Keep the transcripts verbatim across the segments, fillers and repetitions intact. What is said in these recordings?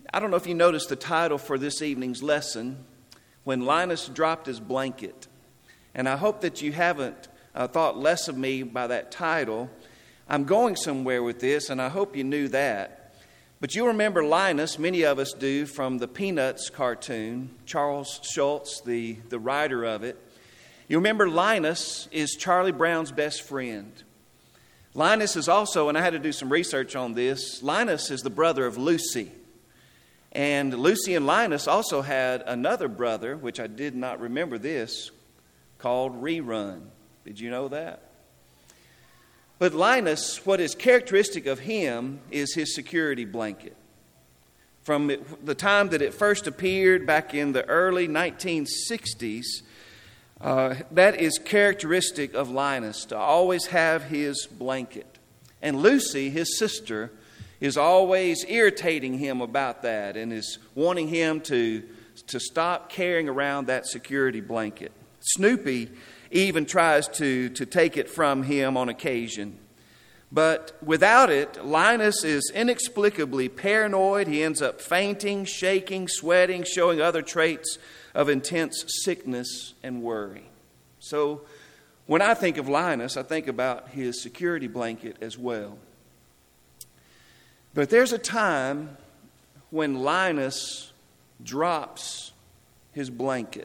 I don't know if you noticed the title for this evening's lesson, When Linus Dropped His Blanket. And I hope that you haven't uh, thought less of me by that title. I'm going somewhere with this, and I hope you knew that. But you remember Linus, many of us do, from the Peanuts cartoon, Charles Schulz, the, the writer of it. You remember Linus is Charlie Brown's best friend. Linus is also, and I had to do some research on this, Linus is the brother of Lucy. And Lucy and Linus also had another brother, which I did not remember this, called Rerun. Did you know that? But Linus, what is characteristic of him is his security blanket. From it, the time that it first appeared back in the early nineteen sixties, uh, that is characteristic of Linus, to always have his blanket. And Lucy, his sister, is always irritating him about that and is wanting him to, to stop carrying around that security blanket. Snoopy even tries to, to take it from him on occasion. But without it, Linus is inexplicably paranoid. He ends up fainting, shaking, sweating, showing other traits of intense sickness and worry. So when I think of Linus, I think about his security blanket as well. But there's a time when Linus drops his blanket.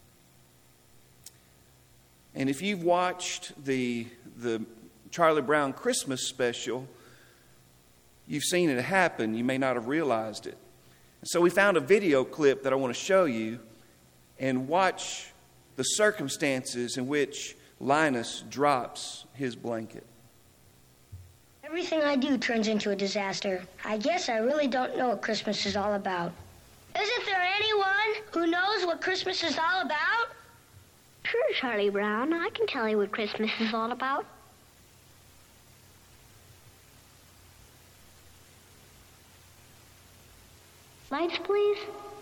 And if you've watched the, the Charlie Brown Christmas special, you've seen it happen. You may not have realized it. So we found a video clip that I want to show you and watch the circumstances in which Linus drops his blanket. Everything I do turns into a disaster. I guess I really don't know what Christmas is all about. Isn't there anyone who knows what Christmas is all about? Sure, Charlie Brown. I can tell you what Christmas is all about. Lights, please.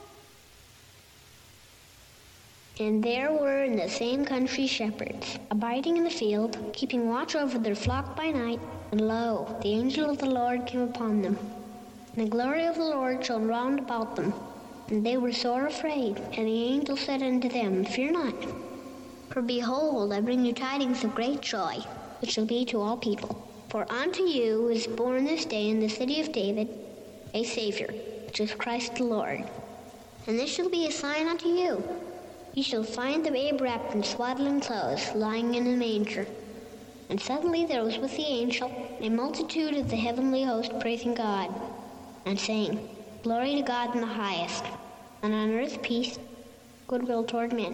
And there were in the same country shepherds, abiding in the field, keeping watch over their flock by night. And lo, the angel of the Lord came upon them. And the glory of the Lord shone round about them. And they were sore afraid. And the angel said unto them, Fear not. For behold, I bring you tidings of great joy, which shall be to all people. For unto you is born this day in the city of David a Savior, which is Christ the Lord. And this shall be a sign unto you. Ye shall find the babe wrapped in swaddling clothes, lying in a manger. And suddenly there was with the angel a multitude of the heavenly host praising God, and saying, Glory to God in the highest, and on earth peace, goodwill toward men.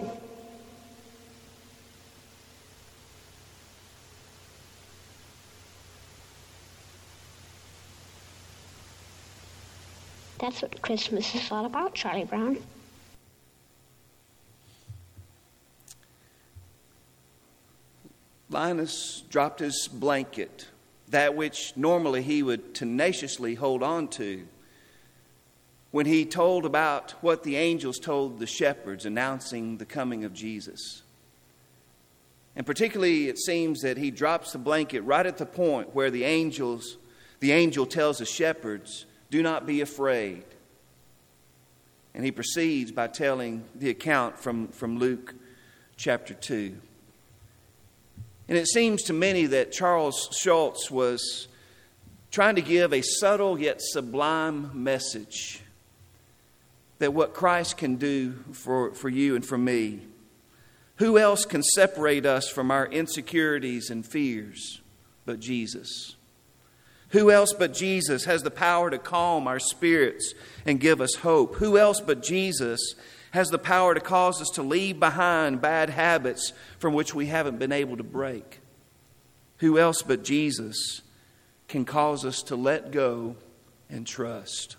That's what Christmas is all about, Charlie Brown. Linus dropped his blanket, that which normally he would tenaciously hold on to, when he told about what the angels told the shepherds announcing the coming of Jesus. And particularly it seems that he drops the blanket right at the point where the angels, the angel tells the shepherds, do not be afraid. And he proceeds by telling the account from, from Luke chapter two. And it seems to many that Charles Schulz was trying to give a subtle yet sublime message that what Christ can do for, for you and for me. Who else can separate us from our insecurities and fears but Jesus? Who else but Jesus has the power to calm our spirits and give us hope? Who else but Jesus has the power to cause us to leave behind bad habits from which we haven't been able to break? Who else but Jesus can cause us to let go and trust?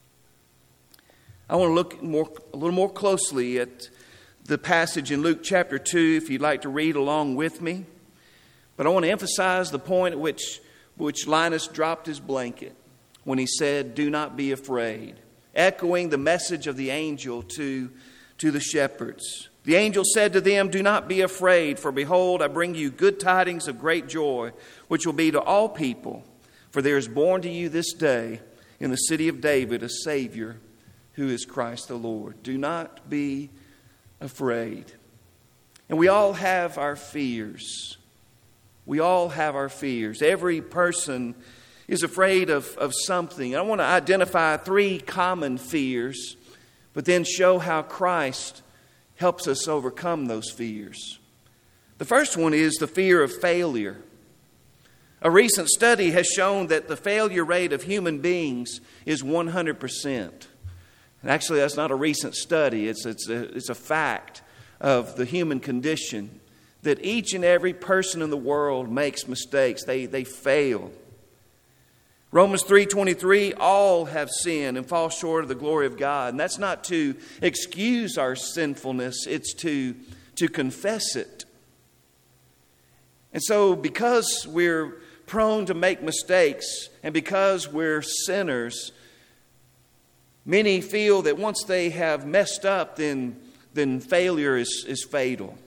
I want to look more, a little more closely at the passage in Luke chapter two, if you'd like to read along with me. But I want to emphasize the point at which which Linus dropped his blanket when he said, do not be afraid, echoing the message of the angel to, to the shepherds. The angel said to them, do not be afraid, for behold, I bring you good tidings of great joy, which will be to all people. For there is born to you this day in the city of David a Savior, who is Christ the Lord. Do not be afraid. And we all have our fears. We all have our fears. Every person is afraid of, of something. I want to identify three common fears, but then show how Christ helps us overcome those fears. The first one is the fear of failure. A recent study has shown that the failure rate of human beings is one hundred percent. And actually, that's not a recent study. It's, it's, a, it's a fact of the human condition that each and every person in the world makes mistakes. They, they fail. Romans three twenty-three, all have sinned and fall short of the glory of God. And that's not to excuse our sinfulness. It's to, to confess it. And so because we're prone to make mistakes and because we're sinners, many feel that once they have messed up, then, then failure is, is fatal.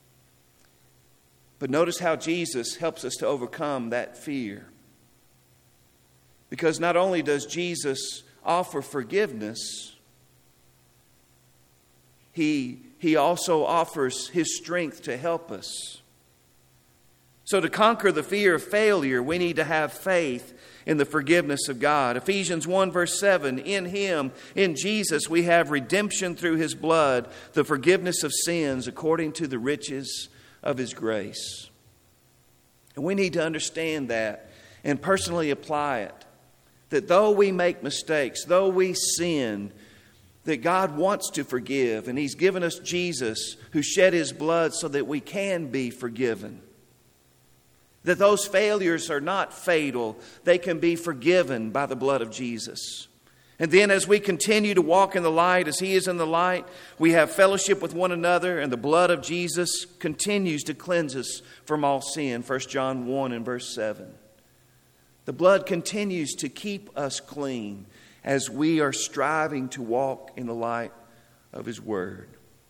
But notice how Jesus helps us to overcome that fear. Because not only does Jesus offer forgiveness, He, he also offers His strength to help us. So to conquer the fear of failure, we need to have faith in the forgiveness of God. Ephesians one verse seven, in Him, in Jesus, we have redemption through His blood, the forgiveness of sins according to the riches of His grace. And we need to understand that and personally apply it. That though we make mistakes, though we sin, that God wants to forgive. And He's given us Jesus who shed His blood so that we can be forgiven. That those failures are not fatal. They can be forgiven by the blood of Jesus. And then as we continue to walk in the light, as He is in the light, we have fellowship with one another, and the blood of Jesus continues to cleanse us from all sin. First John one and verse seven. The blood continues to keep us clean as we are striving to walk in the light of His Word.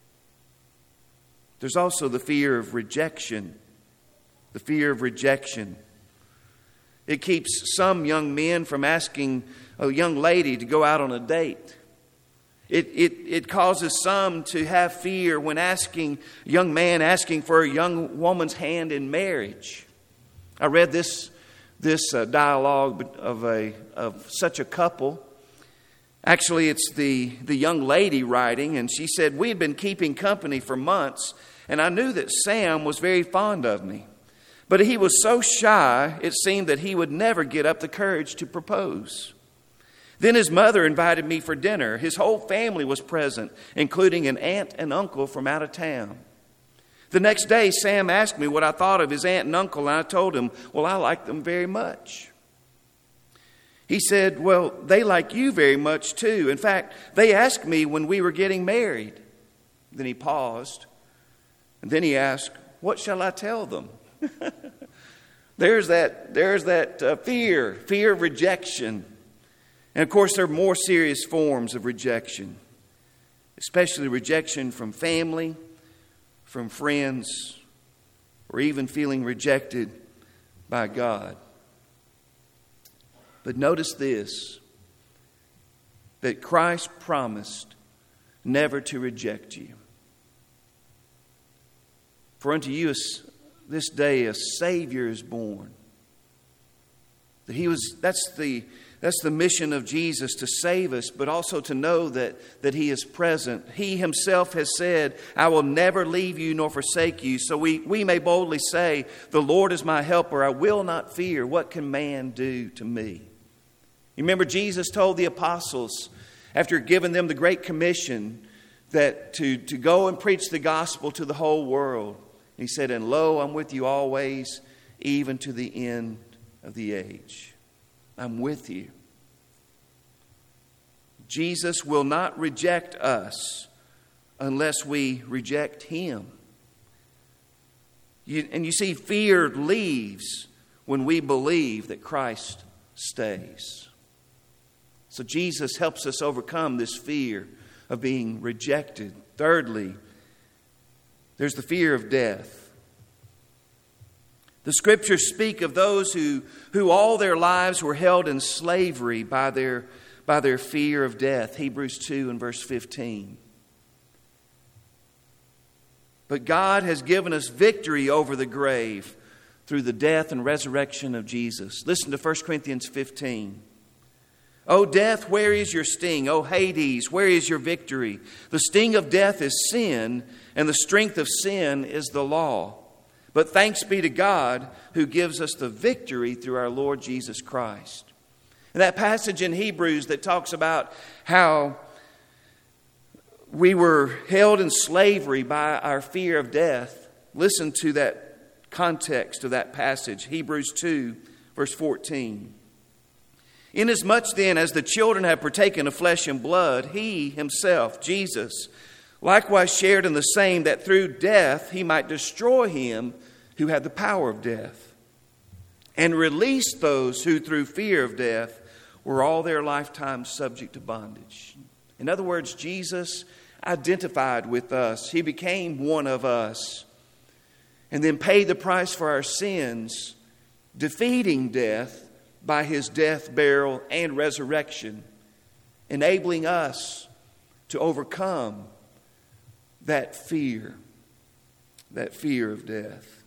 There's also the fear of rejection. The fear of rejection. It keeps some young men from asking a young lady to go out on a date. It, it, it causes some to have fear when asking a young man asking for a young woman's hand in marriage. I read this this uh, dialogue of a of such a couple. Actually, it's the, the young lady writing, and she said, we had been keeping company for months, and I knew that Sam was very fond of me. But he was so shy, it seemed that he would never get up the courage to propose. Then his mother invited me for dinner. His whole family was present, including an aunt and uncle from out of town. The next day, Sam asked me what I thought of his aunt and uncle, and I told him, well, I like them very much. He said, well, they like you very much too. In fact, they asked me when we were getting married. Then he paused, and then he asked, what shall I tell them? there's that, there's that uh, fear, fear of rejection. And of course, there are more serious forms of rejection, especially rejection from family, from friends, or even feeling rejected by God. But notice this, that Christ promised never to reject you. For unto you is this day a Savior is born. That he was that's the that's the mission of Jesus, to save us, but also to know that, that He is present. He Himself has said, I will never leave you nor forsake you. So we, we may boldly say, the Lord is my helper. I will not fear. What can man do to me? You remember Jesus told the apostles, after giving them the Great Commission, that to, to go and preach the gospel to the whole world. He said, and lo, I'm with you always, even to the end of the age. I'm with you. Jesus will not reject us unless we reject Him. You, and you see, fear leaves when we believe that Christ stays. So Jesus helps us overcome this fear of being rejected. Thirdly, there's the fear of death. The Scriptures speak of those who, who all their lives were held in slavery by their, by their fear of death. Hebrews two and verse fifteen. But God has given us victory over the grave through the death and resurrection of Jesus. Listen to First Corinthians fifteen. O death, where is your sting? O Hades, where is your victory? The sting of death is sin, and the strength of sin is the law. But thanks be to God who gives us the victory through our Lord Jesus Christ. And that passage in Hebrews that talks about how we were held in slavery by our fear of death. Listen to that context of that passage. Hebrews two, verse fourteen. Inasmuch then as the children have partaken of flesh and blood, he himself, Jesus, likewise shared in the same, that through death he might destroy him who had the power of death, and release those who through fear of death were all their lifetime subject to bondage. In other words, Jesus identified with us. He became one of us and then paid the price for our sins, defeating death by his death, burial, and resurrection, enabling us to overcome that fear, that fear of death.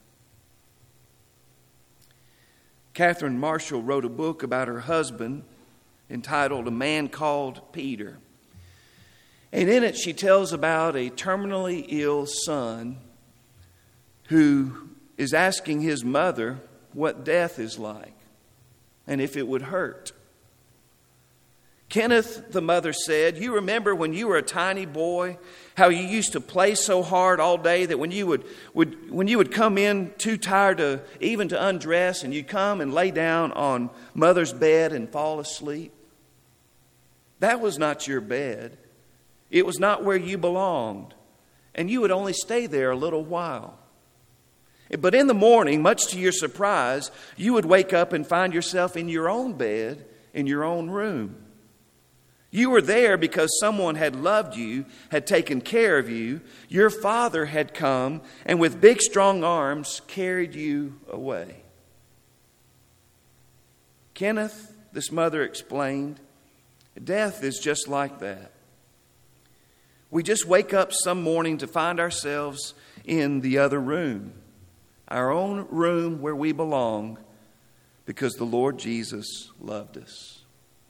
Catherine Marshall wrote a book about her husband entitled A Man Called Peter. And in it she tells about a terminally ill son who is asking his mother what death is like and if it would hurt. Kenneth, the mother said, you remember when you were a tiny boy, how you used to play so hard all day that when you would, would when you would come in too tired to even to undress, and you'd come and lay down on mother's bed and fall asleep? That was not your bed. It was not where you belonged. And you would only stay there a little while. But in the morning, much to your surprise, you would wake up and find yourself in your own bed, in your own room. You were there because someone had loved you, had taken care of you. Your father had come and with big, strong arms carried you away. Kenneth, this mother explained, death is just like that. We just wake up some morning to find ourselves in the other room, our own room where we belong, because the Lord Jesus loved us.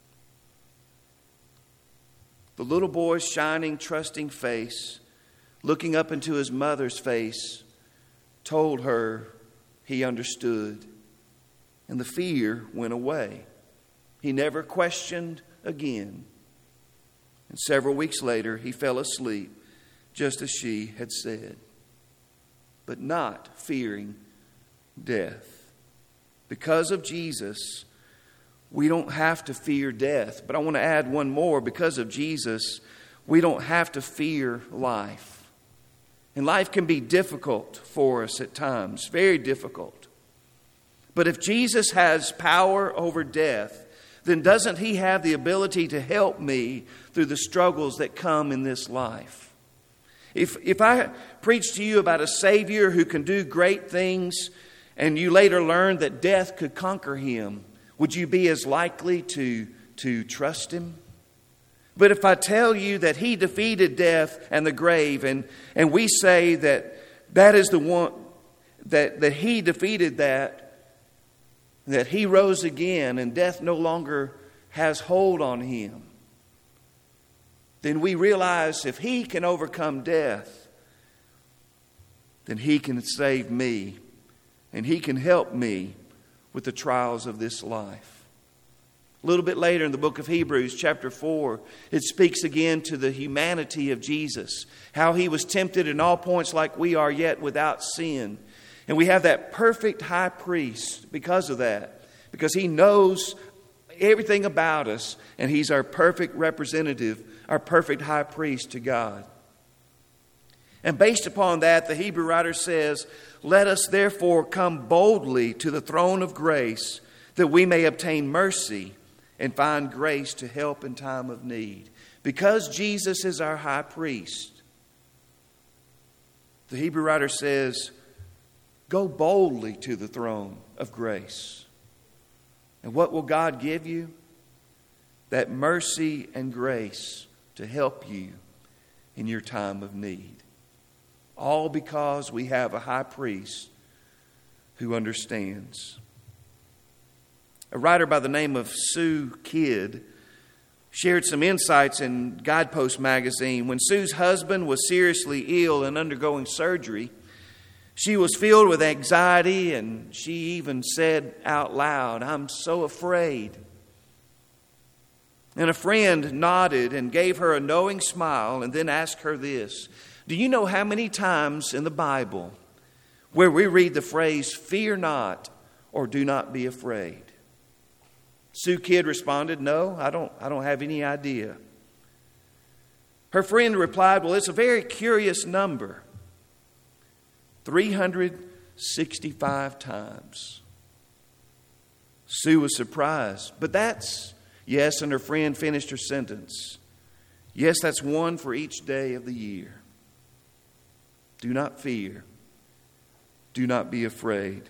The little boy's shining, trusting face, looking up into his mother's face, told her he understood, and the fear went away. He never questioned again. And several weeks later, he fell asleep, just as she had said, but not fearing death. Because of Jesus, we don't have to fear death. But I want to add one more. Because of Jesus, we don't have to fear life. And life can be difficult for us at times, very difficult. But if Jesus has power over death, then doesn't he have the ability to help me through the struggles that come in this life? If, if I preach to you about a Savior who can do great things, and you later learn that death could conquer him, would you be as likely to, to trust him? But if I tell you that he defeated death and the grave, and, and we say that that is the one, that, that he defeated that, that he rose again and death no longer has hold on him, then we realize if he can overcome death, then he can save me and he can help me with the trials of this life. A little bit later in the book of Hebrews, chapter four, it speaks again to the humanity of Jesus, how he was tempted in all points like we are, yet without sin. And we have that perfect high priest because of that, because he knows everything about us, and he's our perfect representative, our perfect high priest to God. And based upon that, the Hebrew writer says, let us therefore come boldly to the throne of grace, that we may obtain mercy and find grace to help in time of need. Because Jesus is our high priest, the Hebrew writer says, go boldly to the throne of grace. And what will God give you? that mercy and grace to help you in your time of need. All because we have a high priest who understands. A writer by the name of Sue Kidd shared some insights in Guidepost magazine. When Sue's husband was seriously ill and undergoing surgery, she was filled with anxiety, and she even said out loud, "I'm so afraid." And a friend nodded and gave her a knowing smile and then asked her this: "Do you know how many times in the Bible where we read the phrase, 'Fear not,' or 'Do not be afraid'?" Sue Kidd responded, "No, I don't, I don't have any idea." Her friend replied, "Well, it's a very curious number. three hundred sixty-five times. Sue was surprised. "But that's," yes, and her friend finished her sentence, "yes, that's one for each day of the year. Do not fear. Do not be afraid."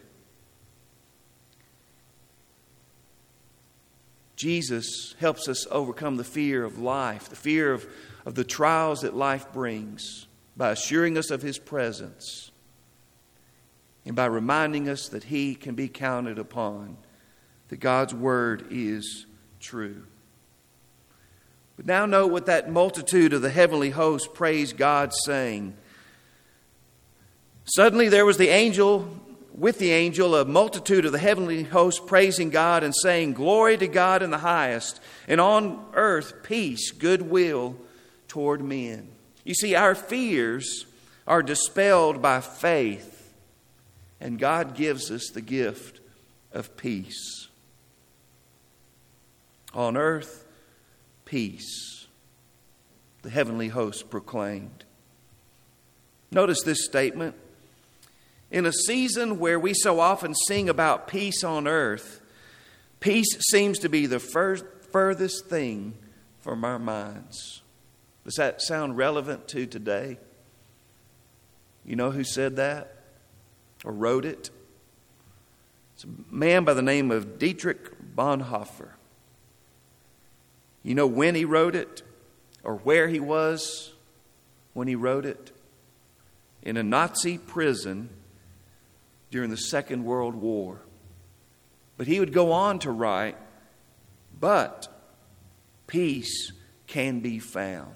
Jesus helps us overcome the fear of life, the fear of, of the trials that life brings, by assuring us of His presence and by reminding us that He can be counted upon, that God's Word is true. But now note what that multitude of the heavenly host praised God, saying, "Suddenly there was the angel, with the angel, a multitude of the heavenly host praising God and saying, 'Glory to God in the highest, and on earth peace, goodwill toward men.'" You see, our fears are dispelled by faith, and God gives us the gift of peace. On earth, peace, the heavenly host proclaimed. Notice this statement. In a season where we so often sing about peace on earth, peace seems to be the first, furthest thing from our minds. Does that sound relevant to today? You know who said that or wrote it? It's a man by the name of Dietrich Bonhoeffer. You know when he wrote it or where he was when he wrote it? In a Nazi prison during the Second World War. But he would go on to write, "But peace can be found."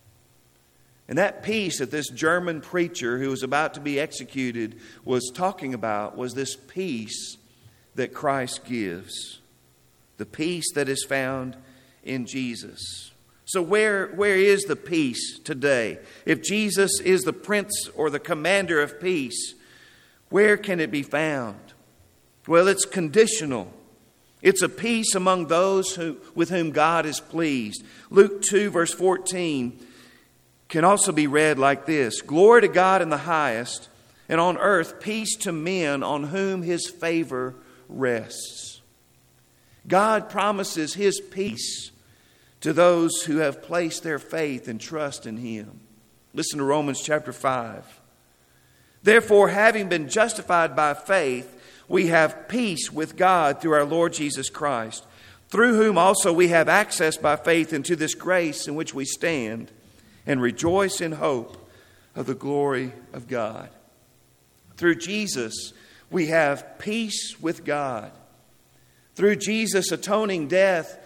And that peace that this German preacher who was about to be executed was talking about was this peace that Christ gives. The peace that is found in Jesus. So where, where is the peace today? If Jesus is the Prince or the Commander of Peace, where can it be found? Well, it's conditional. It's a peace among those who, with whom God is pleased. Luke two verse fourteen can also be read like this: "Glory to God in the highest, and on earth peace to men on whom His favor rests." God promises His peace to those who have placed their faith and trust in Him. Listen to Romans chapter five. "Therefore, having been justified by faith, we have peace with God through our Lord Jesus Christ, through whom also we have access by faith into this grace in which we stand, and rejoice in hope of the glory of God." Through Jesus, we have peace with God. Through Jesus' atoning death,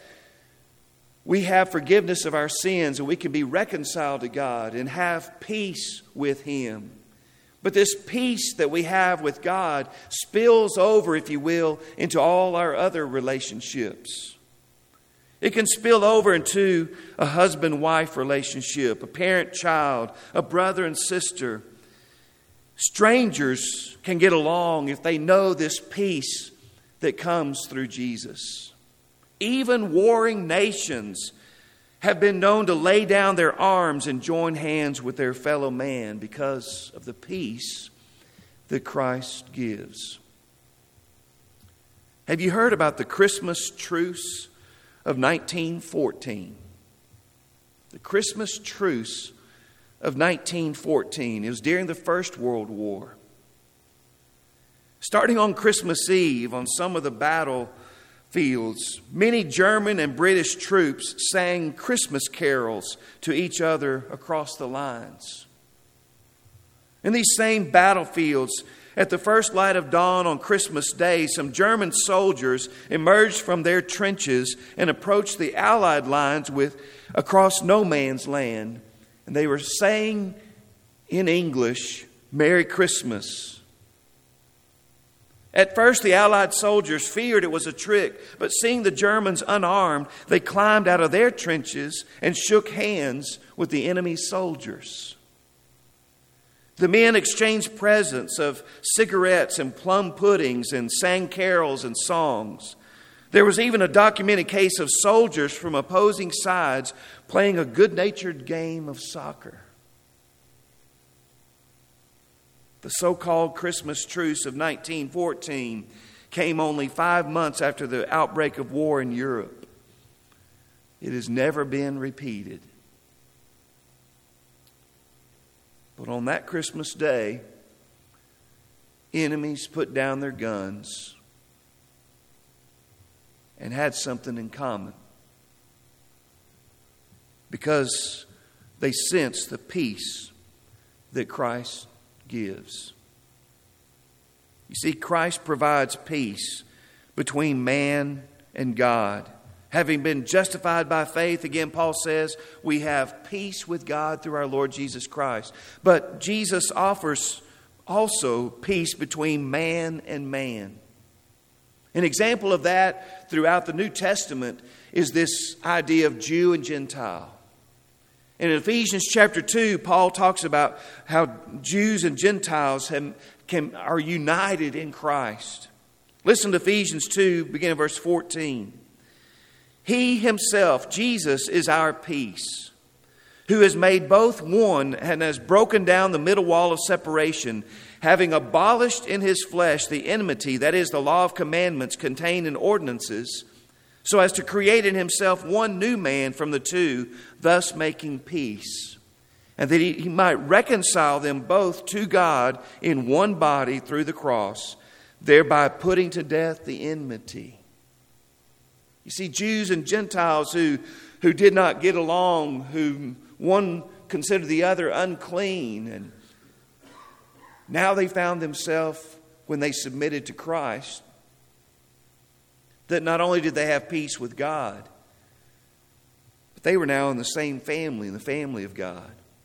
we have forgiveness of our sins, and we can be reconciled to God and have peace with Him. But this peace that we have with God spills over, if you will, into all our other relationships. It can spill over into a husband-wife relationship, a parent-child, a brother and sister. Strangers can get along if they know this peace that comes through Jesus. Even warring nations have been known to lay down their arms and join hands with their fellow man because of the peace that Christ gives. Have you heard about the Christmas truce of nineteen fourteen? The Christmas truce of nineteen fourteen. It was during the First World War. Starting on Christmas Eve, on some of the battle fields, many German and British troops sang Christmas carols to each other across the lines. In these same battlefields, at the first light of dawn on Christmas Day, some German soldiers emerged from their trenches and approached the Allied lines with across no man's land. And they were saying in English, "Merry Christmas." At first, the Allied soldiers feared it was a trick, but seeing the Germans unarmed, they climbed out of their trenches and shook hands with the enemy's soldiers. The men exchanged presents of cigarettes and plum puddings and sang carols and songs. There was even a documented case of soldiers from opposing sides playing a good-natured game of soccer. The so-called Christmas truce of nineteen fourteen came only five months after the outbreak of war in Europe. It has never been repeated. But on that Christmas day, enemies put down their guns and had something in common, because they sensed the peace that Christ gives. You see, Christ provides peace between man and God. Having been justified by faith, again, Paul says, we have peace with God through our Lord Jesus Christ. But Jesus offers also peace between man and man. An example of that throughout the New Testament is this idea of Jew and Gentile. In Ephesians chapter two, Paul talks about how Jews and Gentiles have, can, are united in Christ. Listen to Ephesians two, beginning verse fourteen. He himself, Jesus, is our peace, who has made both one and has broken down the middle wall of separation, having abolished in his flesh the enmity, that is, the law of commandments contained in ordinances, so as to create in himself one new man from the two, thus making peace, and that he, he might reconcile them both to God in one body through the cross, thereby putting to death the enmity. You see, Jews and Gentiles who, who did not get along, who one considered the other unclean, and now they found themselves, when they submitted to Christ, that not only did they have peace with God, but they were now in the same family, in the family of God.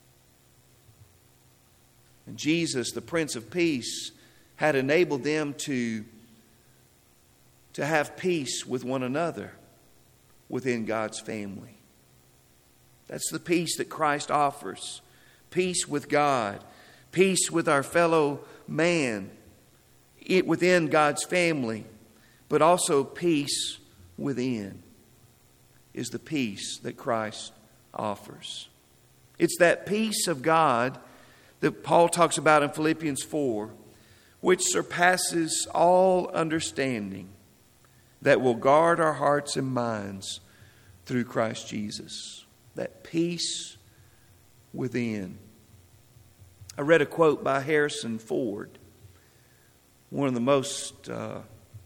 And Jesus, the Prince of Peace, had enabled them to, to have peace with one another within God's family. That's the peace that Christ offers. Peace with God. Peace with our fellow man within God's family. But also peace within is the peace that Christ offers. It's that peace of God that Paul talks about in Philippians four, which surpasses all understanding, that will guard our hearts and minds through Christ Jesus. That peace within. I read a quote by Harrison Ford, one of the most uh,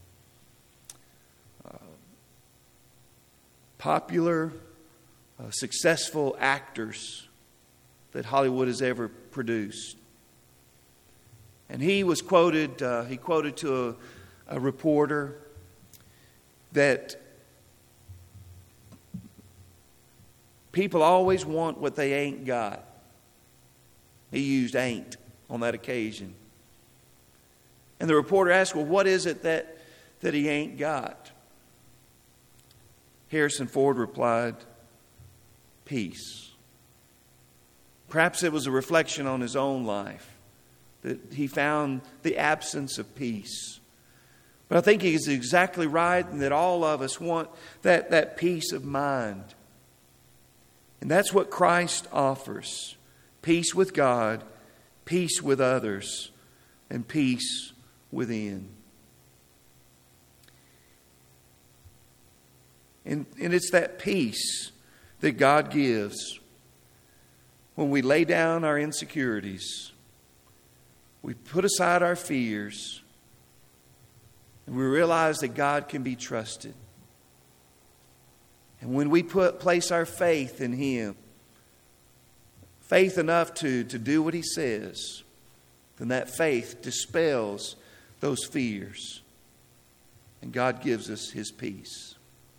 uh, popular, uh, successful actors that Hollywood has ever produced. And he was quoted, uh, he quoted to a, a reporter that people always want what they ain't got. He used ain't on that occasion. And the reporter asked, well, what is it that, that he ain't got? Harrison Ford replied, peace. Perhaps it was a reflection on his own life, that he found the absence of peace. But I think he is exactly right, and that all of us want that, that peace of mind. And that's what Christ offers. Peace with God, peace with others, and peace within. And, and it's that peace that God gives when we lay down our insecurities, we put aside our fears, and we realize that God can be trusted. And when we put place our faith in Him, faith enough to, to do what He says, then that faith dispels those fears. And God gives us His peace.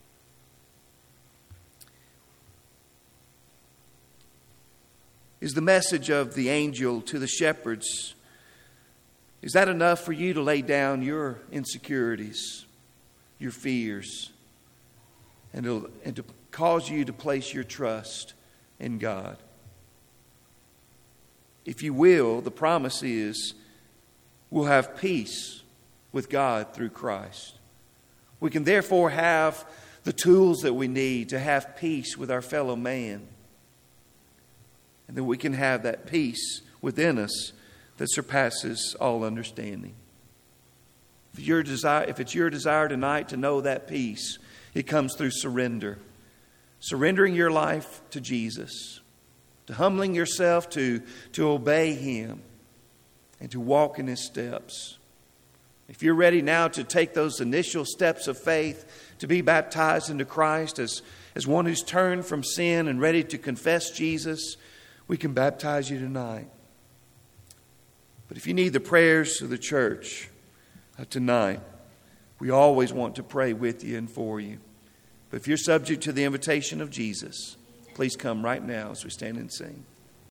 Is the message of the angel to the shepherds, is that enough for you to lay down your insecurities, your fears, and to, and to cause you to place your trust in God? If you will, the promise is we'll have peace with God through Christ. We can therefore have the tools that we need to have peace with our fellow man. And that we can have that peace within us that surpasses all understanding. If, your desire, if it's your desire tonight to know that peace, it comes through surrender. Surrendering your life to Jesus. To humbling yourself to, to obey Him. And to walk in His steps. If you're ready now to take those initial steps of faith, to be baptized into Christ as, as one who's turned from sin and ready to confess Jesus, we can baptize you tonight. But if you need the prayers of the church uh, tonight, we always want to pray with you and for you. But if you're subject to the invitation of Jesus, please come right now as we stand and sing.